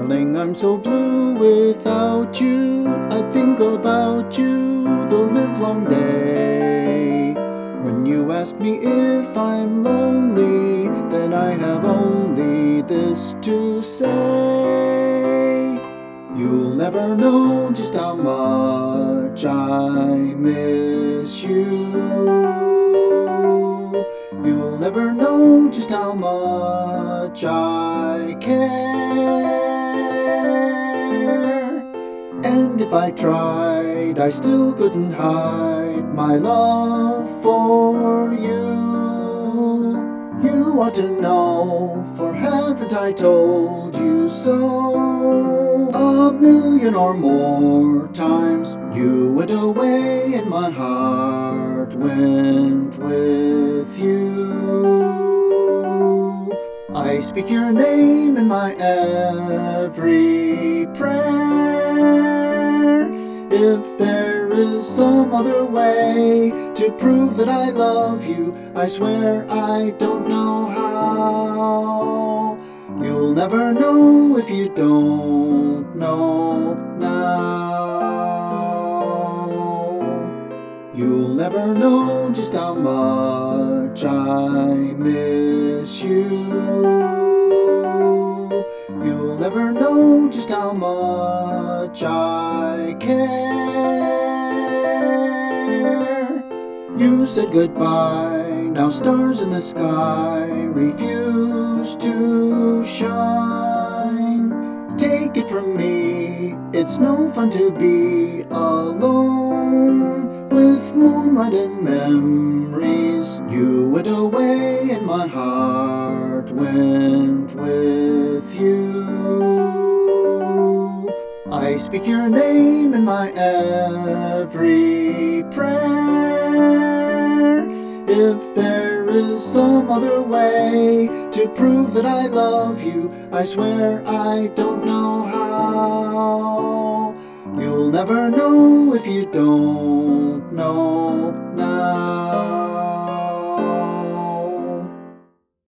Darling, I'm so blue without you. I think about you the livelong day. When you ask me if I'm lonely, then I have only this to say. You'll never know just how much I miss you. You'll never know just how much I care. And if I tried, I still couldn't hide my love for you. You ought to know, for haven't I told you so? A million or more times you went away and my heart went with you. I speak your name in my every prayer. If there is some other way to prove that I love you, I swear I don't know how. You'll never know if you don't know now. You'll never know just how much I miss you. You'll never know just how much I care. You said goodbye, now stars in the sky refuse to shine. Take it from me, it's no fun to be alone with moonlight and memories. You went away and my heart went with you. I speak your name in my every prayer. If there is some other way to prove that I love you, I swear I don't know how. You'll never know if you don't know now.